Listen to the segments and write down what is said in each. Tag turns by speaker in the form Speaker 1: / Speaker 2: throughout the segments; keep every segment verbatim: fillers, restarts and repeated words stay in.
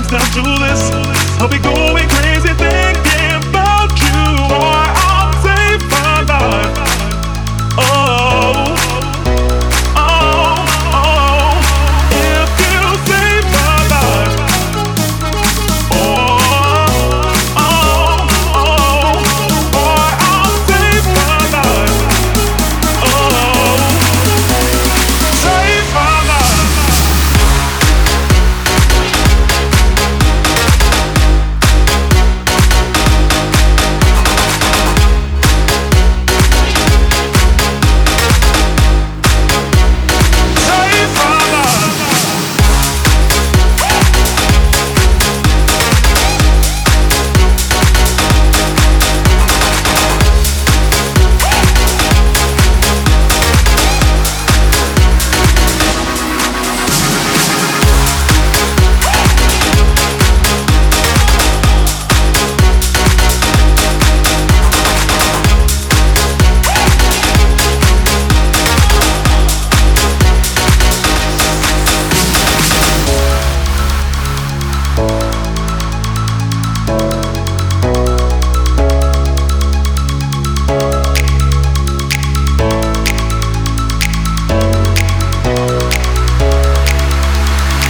Speaker 1: comes down to this, I'll be going crazy thinking about you. Boy, I'll save my life. Oh, oh, oh, if you save my life. Oh, oh, oh, boy, I'll save my life. Oh, save my life.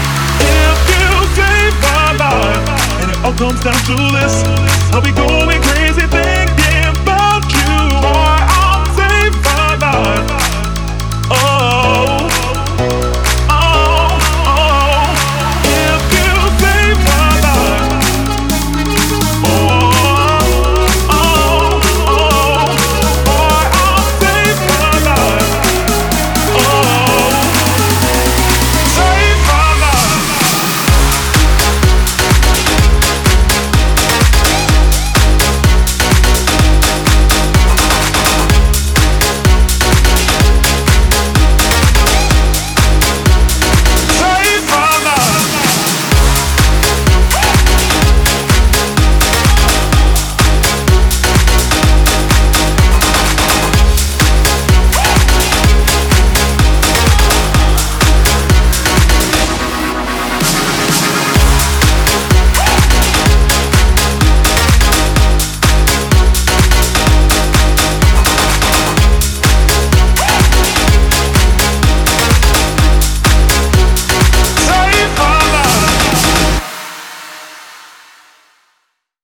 Speaker 1: Comes down to this, I'll be going crazy.